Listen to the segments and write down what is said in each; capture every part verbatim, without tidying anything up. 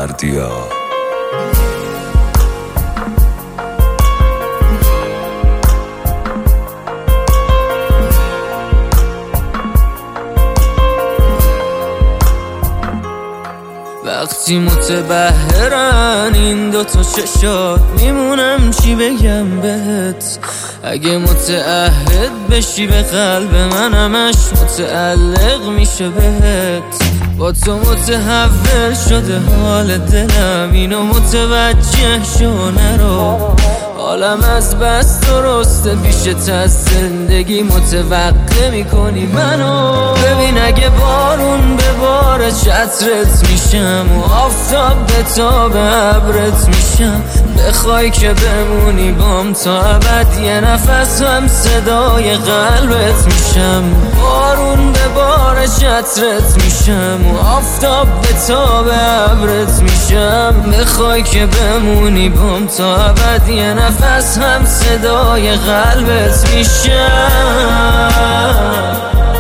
بردیا. وقتی متبهرن این دوتا چشات میمونم چی بگم بهت. اگه متعهد بشی به قلب من همش متعلق میشه بهت. با تو متحول شده حال دلم، اینو متوجه شو نرو. حالم از بس درسته پیشت از زندگی متوقع میکنی منو. ببین اگه بارون بباره چترت میشم و آفتاب به تاب ابرت میشم. بخوای که بمونی بام تا ابد یه نفس هم صدای قلبت میشم. بارون بباره چترت میشم و آفتاب به تاب ابرت میشم. بخوای که بمونی بام تا ابد یه نفس هم صدای قلبت میشم.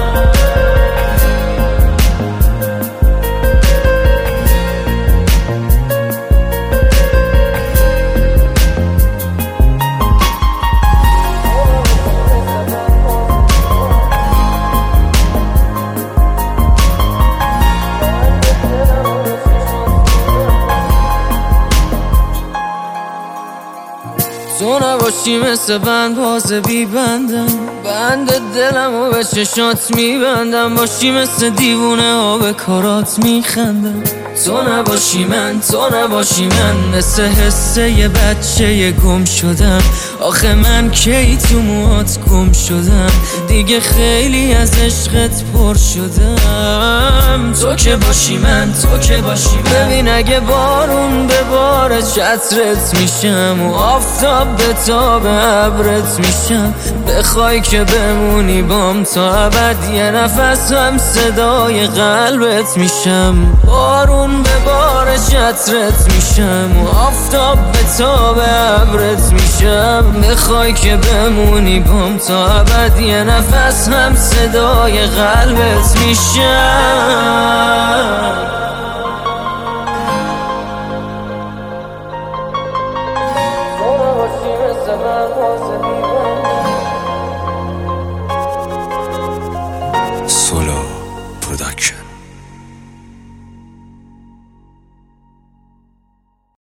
تو نباشی مثل بند باز بی بندم، بند دلم و به چشات میبندم. باشی مثل دیوونه ها به کارات میخندم. تو نباشی من، تو نباشی من مثل حسه یه بچه یه گم شدم. آخه من کی تو موهات گم شدم، دیگه خیلی از عشقت پر شدم. تو که باشی من، تو که باشی من. ببین اگه بارون بباره چترت میشم و آفتاب به تاب ابرت میشم. بخوای که بمونی بام تا ابد یه نفس هم صدای قلبت میشم. بارون بباره چترت میشم و آفتاب به تاب ابرت میشم. بخوای که بمونی بام تا ابد یه نفس هم صدای قلبت میشم.